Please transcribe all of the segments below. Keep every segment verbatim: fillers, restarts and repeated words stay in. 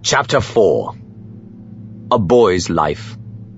Chapter four. A Boy's Life.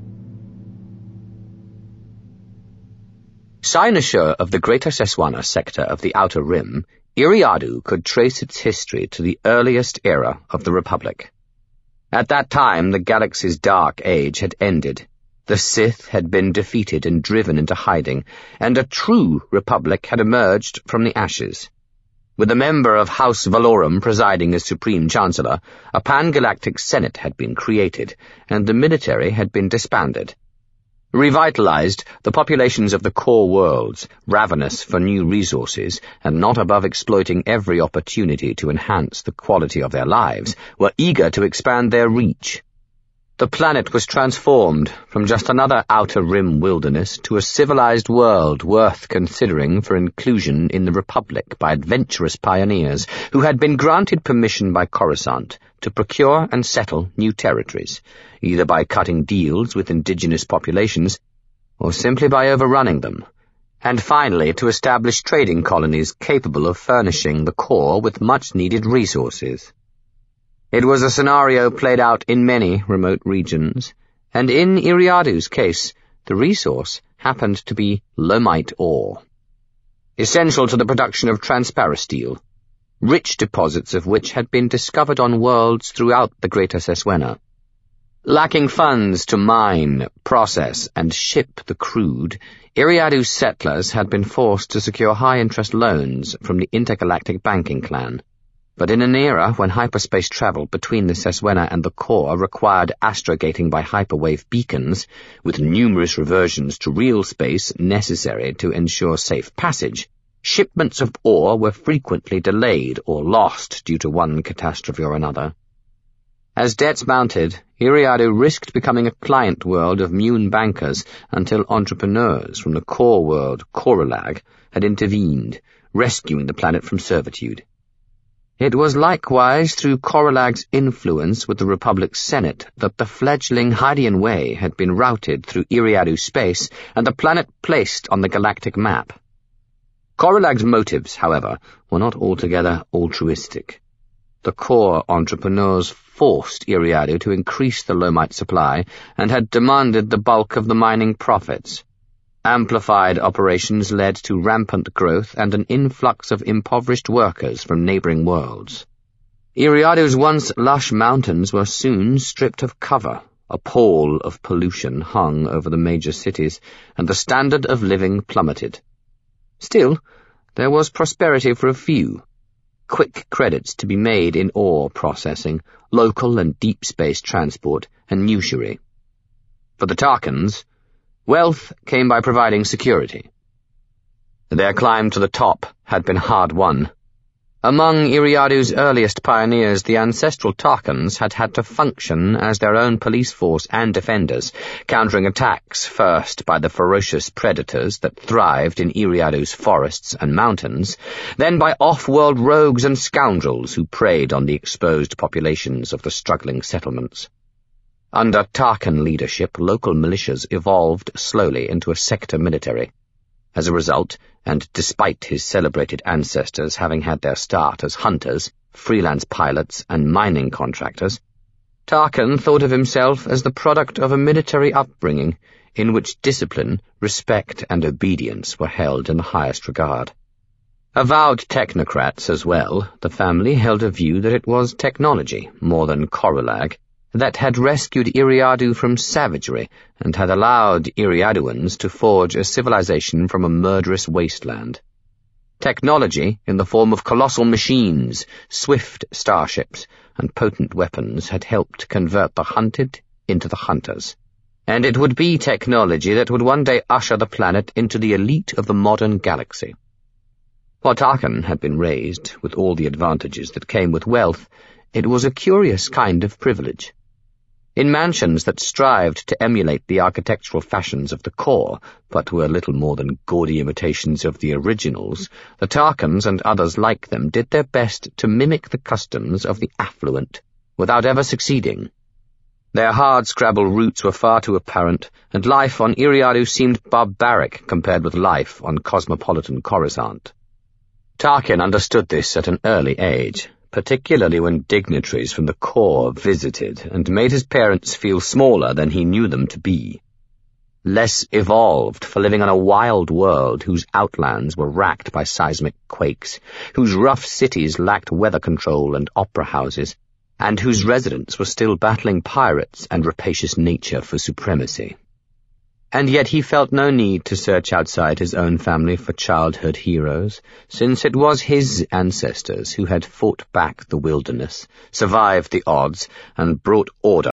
Cynosure of the Greater Seswana sector of the Outer Rim, Eriadu could trace its history to the earliest era of the Republic. At that time, the galaxy's dark age had ended. The Sith had been defeated and driven into hiding, and a true Republic had emerged from the ashes. With a member of House Valorum presiding as Supreme Chancellor, a pan-galactic Senate had been created, and the military had been disbanded. Revitalized, the populations of the core worlds, ravenous for new resources and not above exploiting every opportunity to enhance the quality of their lives, were eager to expand their reach. The planet was transformed from just another Outer Rim wilderness to a civilized world worth considering for inclusion in the Republic by adventurous pioneers who had been granted permission by Coruscant to procure and settle new territories, either by cutting deals with indigenous populations or simply by overrunning them, and finally to establish trading colonies capable of furnishing the core with much-needed resources. It was a scenario played out in many remote regions, and in Eriadu's case, the resource happened to be Lomite ore, essential to the production of transparasteel, rich deposits of which had been discovered on worlds throughout the Greater Seswana. Lacking funds to mine, process, and ship the crude, Eriadu's settlers had been forced to secure high-interest loans from the intergalactic banking clan. But in an era when hyperspace travel between the Seswana and the core required astrogating by hyperwave beacons, with numerous reversions to real space necessary to ensure safe passage, shipments of ore were frequently delayed or lost due to one catastrophe or another. As debts mounted, Eriadu risked becoming a client world of Mune bankers until entrepreneurs from the core world, Coralag, had intervened, rescuing the planet from servitude. It was likewise through Coralag's influence with the Republic's Senate that the fledgling Hydian Way had been routed through Eriadu space and the planet placed on the galactic map. Coralag's motives, however, were not altogether altruistic. The core entrepreneurs forced Eriadu to increase the Lomite supply and had demanded the bulk of the mining profits. Amplified operations led to rampant growth and an influx of impoverished workers from neighboring worlds. Eriadu's once lush mountains were soon stripped of cover. A pall of pollution hung over the major cities, and the standard of living plummeted. Still, there was prosperity for a few. Quick credits to be made in ore processing, local and deep space transport, and usury. For the Tarkans, wealth came by providing security. Their climb to the top had been hard-won. Among Eriadu's earliest pioneers, the ancestral Tarkans had had to function as their own police force and defenders, countering attacks first by the ferocious predators that thrived in Eriadu's forests and mountains, then by off-world rogues and scoundrels who preyed on the exposed populations of the struggling settlements. Under Tarkan leadership, local militias evolved slowly into a sector military. As a result, and despite his celebrated ancestors having had their start as hunters, freelance pilots, and mining contractors, Tarkan thought of himself as the product of a military upbringing in which discipline, respect, and obedience were held in the highest regard. Avowed technocrats as well, the family held a view that it was technology, more than Coralag, that had rescued Eriadu from savagery and had allowed Eriaduans to forge a civilization from a murderous wasteland. Technology, in the form of colossal machines, swift starships, and potent weapons, had helped convert the hunted into the hunters. And it would be technology that would one day usher the planet into the elite of the modern galaxy. While Tarkan had been raised with all the advantages that came with wealth, it was a curious kind of privilege. In mansions that strived to emulate the architectural fashions of the core, but were little more than gaudy imitations of the originals, the Tarkans and others like them did their best to mimic the customs of the affluent, without ever succeeding. Their hard-scrabble roots were far too apparent, and life on Eriadu seemed barbaric compared with life on cosmopolitan Coruscant. Tarkin understood this at an early age, particularly when dignitaries from the corps visited and made his parents feel smaller than he knew them to be. Less evolved for living on a wild world whose outlands were racked by seismic quakes, whose rough cities lacked weather control and opera houses, and whose residents were still battling pirates and rapacious nature for supremacy. And yet he felt no need to search outside his own family for childhood heroes, since it was his ancestors who had fought back the wilderness, survived the odds, and brought order